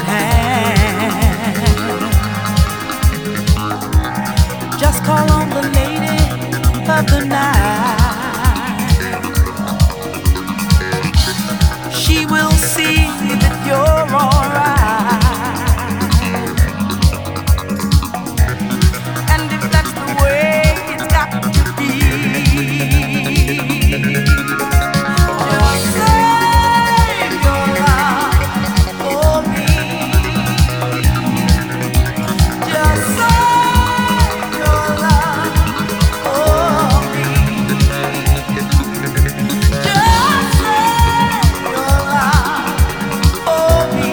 at hand. Just call on the lady of the night. She will see that you're alright. And if that's the way it's got to be, just save your love for me. Just save your love for me. Just save your love for me.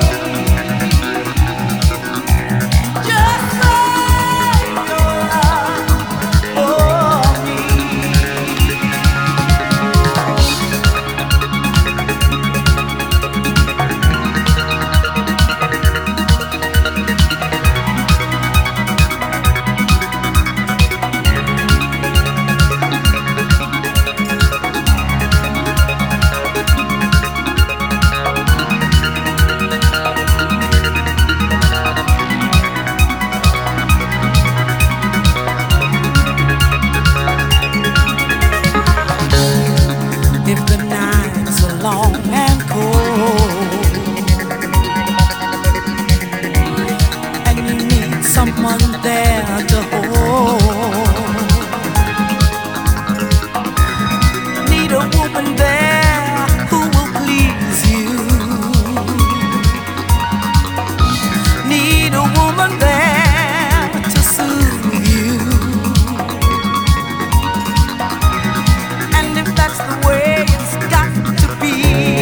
Just save your love for me. If the nights are long and cold, and you need someone there to hold, need a woman there who will please you, need a woman there to soothe you. And if that's the way it's got to be,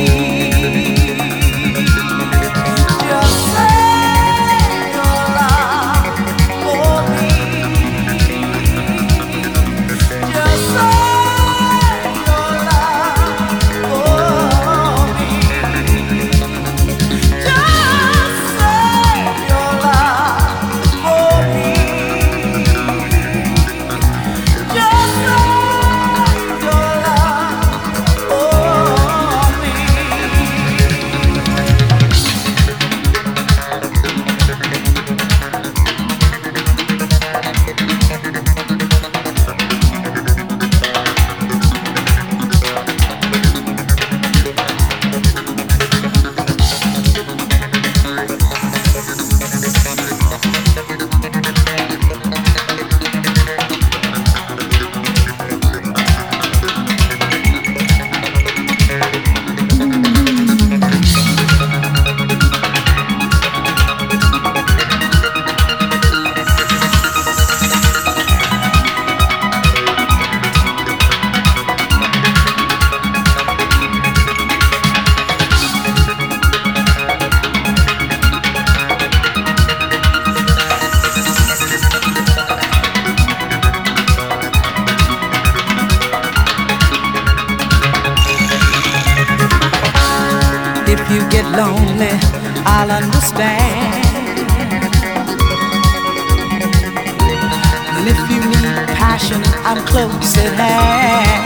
just save your love for me. Just save your love for me. Just save your love for me. Just save your love for me. If you get lonely, I'll understand. And if you need passion, I'm close at hand.